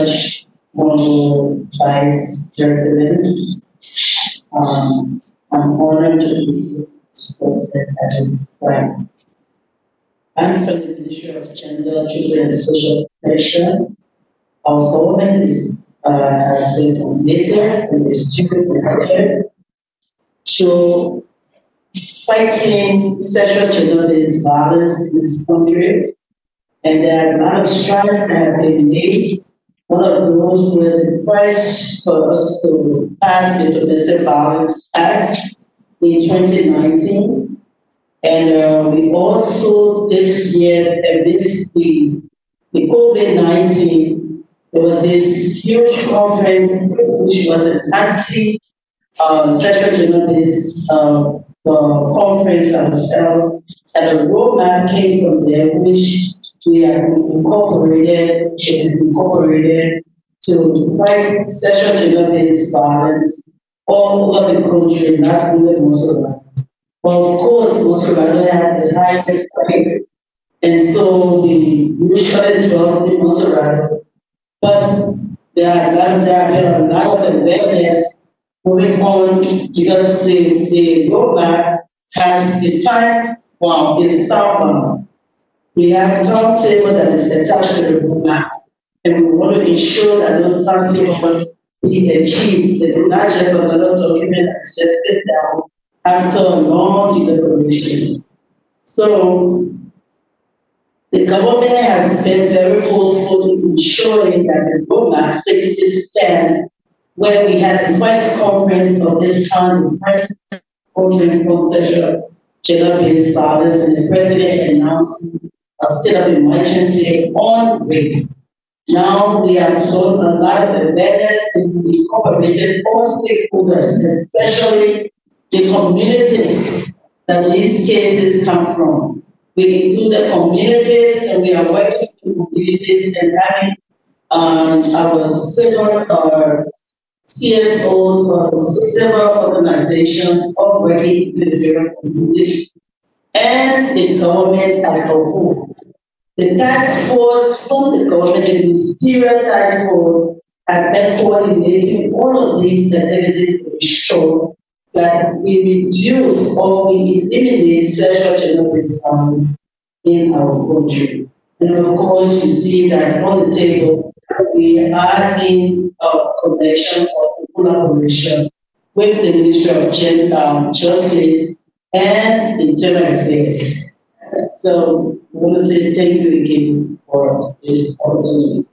much, Honorable Vice President. I'm honored to be this process at this time. I'm from the Ministry of Gender, Children and Social Protection. Our government has been committed and is still committed to fighting sexual gender-based violence in this country. And there are a lot of strides that have been made. One of those was the first for us to pass the Domestic Violence Act in 2019. And we also this year, amidst the COVID-19, there was this huge conference which was an anti sexual gender-based conference that was held, and a roadmap came from there, which we have incorporated to fight sexual gender-based violence all over the country, not only Mosola. Well, of course, Mosola has the highest rate, and so we usually dwell in Mosola, but there have been a lot of awareness moving on because the roadmap has the time bomb, it's time bomb. We have timetable that is attached to the roadmap, and we want to ensure that those timetables be achieved. It's not just another document that's just sit down after a long deliberation. So the government has been very forceful in ensuring that the roadmap takes this stand where we had the first conference of this kind, the first conference on sexual gender-based violence, and the president announced a state of emergency on rape. Now we have shown a lot of awareness and we incorporated all stakeholders, especially the communities that these cases come from. We include the communities and we are working with communities and having our civil or CSOs or civil organizations all working with the various communities and the government as a whole. The task force from the government, the ministerial task force, has been coordinating all of these activities to ensure that we reduce or we eliminate sexual gender-based violence in our country. And of course, you see that on the table, we are in a connection or collaboration with the Ministry of Justice and Internal Affairs. So I want to say thank you again for this opportunity.